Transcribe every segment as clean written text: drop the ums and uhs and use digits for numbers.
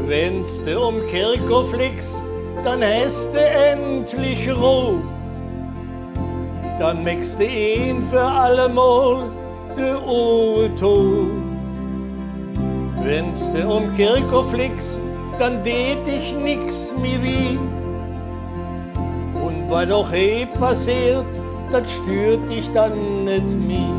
Wenn's du um Kirchhof liegst, dann hast du endlich Ruhe. Dann möchtest du ihn für allemal de Ohren tu. Wenn's du um Kirchhof liegst, dann tät dich nix mehr weh. Und was auch passiert, das stört dich dann nicht mehr.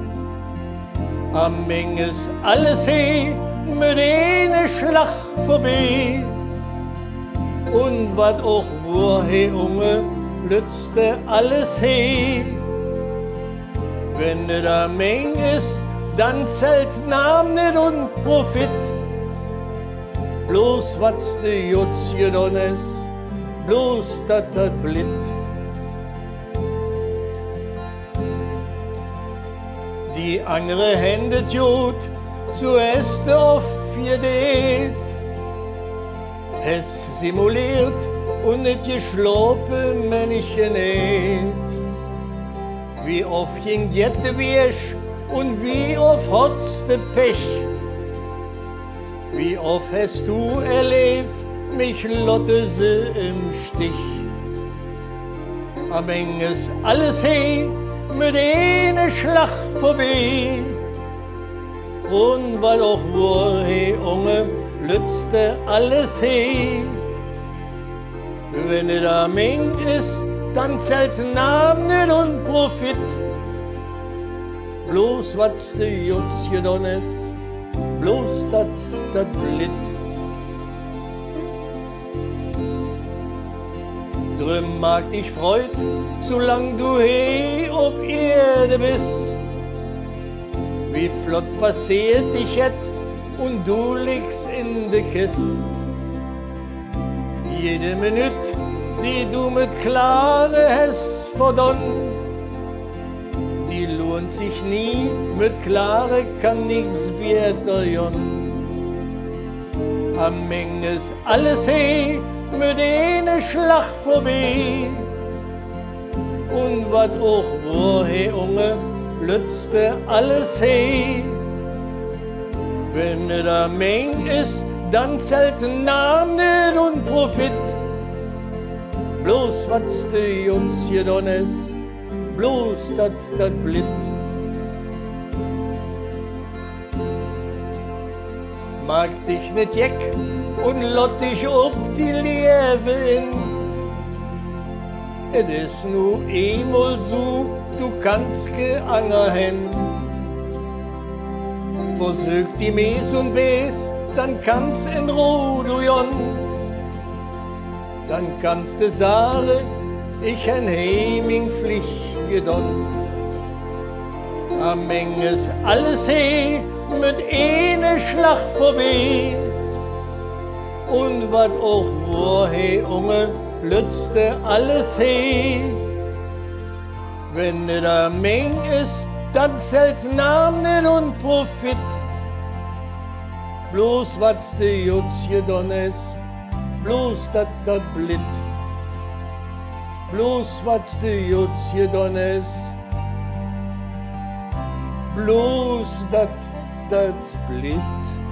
Am Menges alles mit einer Schlag vorbei. Und wat auch war, Junge, lützte alles Wenn du da Meng ist, dann zählt Namen nicht und Profit. Bloß was du jutz gedon ist, bloß dat blit. Die andere Hände tut, zuerst auf jedem. Es simuliert und nicht geschlopen, Männchen nicht. Wie oft ging jette Wiesch und wie oft hat's de Pech. Wie oft hast du erlebt, mich lotte sie im Stich. Am Enges alles mit einer Schlag vorbei. Und weil auch war, Junge, lützte alles Wenn es da Meng ist, dann zählt Namen und Profit. Bloß was du jutz gedon ist, bloß dat blit. Drum mag dich freut, solang du auf Erde bist. Wie flott passiert dich het und du liegst in de Kiss. Jede Minute, die du mit Klare hast verdonn, die lohnt sich nie, mit Klare kann nix weiter jon. Am Menges alles mit einer Schlag vorbei. Und wat auch war, Junge, lützte alles Wenn es da Meng ist, dann zählt Namen und Profit. Bloß was du jutz gedon ist, bloß dat blit. Mag dich nicht jeck und lott dich ob die Liebe in. Et is nu emol so, du kannst geanger hen. Versög die Mes und Bes, dann kannst in Ruh du jon. Dann kannst du sagen, ich han heiming Pflicht gedon. Am Menges alles mit einer Schlag vorbei. Und wat auch war, Junge, lützte alles Wenn es da Meng ist, dann zählt Namen und Profit. Bloß was du jutz gedon ist, bloß dat blit. Bloß was du jutz gedon ist, bloß dat blit.